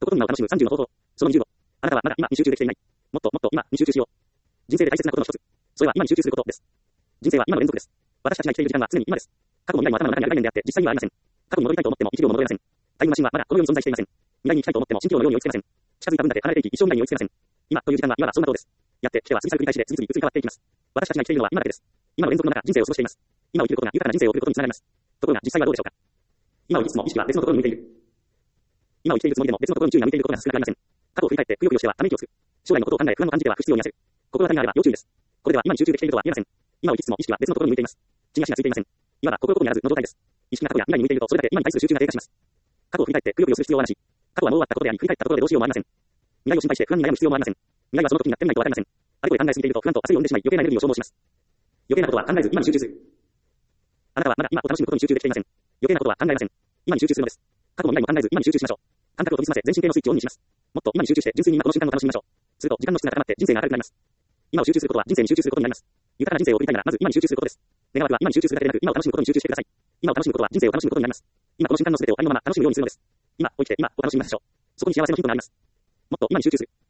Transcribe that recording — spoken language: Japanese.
こと今を楽しむ30の方法。その25。あなたはまだ今に集中できていない。もっともっと今に集中しよう。人生で大切なことの一つ。それは今に集中することです。人生は今の連続です。私たちが生きている時間は常に今です。過去も未来も頭の中にある概念であって、実際にはありません。過去に戻りたいと思っても1秒も戻れません。タイムマシンはまだこの世に存在していません。未来に行きたいと思っても蜃気楼のように追いつけません。近づいた分だけ離れていき、一生未来に追いつけません。今という時間は今はそんなことです。やってきては過ぎ去る繰り返しで次々移り変わっていきます。私たちが生きているのは今だけです。今の連続の中、人生を過ごしています。今を生きることが豊かな人生を送ることにつながります。ところが実際はどうでしょうか。今を生きつつも意識は別のところに向いている。今を生きているつもりでも別のところに注意が向いていることが少なくありません。過去を振り返ってくよくよしてはため息をつく。将来のことを考え不安を感じては不必要に焦る。心当たりがあれば要注意です。これでは今に集中できているとは言えません。今を生きつつも意識は別のところに向いています。地に足がついていません。今は心ここにあらずの状態です。意識が過去や未来に向いているとそれだけ今に対する集中が低下します。過去を振り返ってくよくよする必要はなし。過去はもう終わったことであり振り返ったことでどうしようもありません。未来を心配して不安に悩む必要もありません。未来はその時になってみないとわかりません。あれこれ考えすぎていると不安と焦りを生んでしまい余計なエネルギーを消耗します。余計なことは考えず今に集中する。あなたはまだ今を楽しむことに集中できていません。余計なことは考えません。今に集中するのです。過去も未来も考えず今に集中しましょう。感覚を研ぎ澄ませ全身系のスイッチをオンにします。もっと今に集中して純粋に今この瞬間を楽しみましょう。すると時間の質が高まって人生が明るくなります。今を集中することは人生に集中することになります。豊かな人生を送りたいならまず今に集中することです。願わくは今に集中するだけでなく今を楽しむことに集中してください。今を楽しむことは人生を楽しむことになります。今この瞬間の全てをありのまま楽しむようにするのです。今を生きて今を楽しみましょう。そこに幸せのヒントがあります。もっと今に集中する。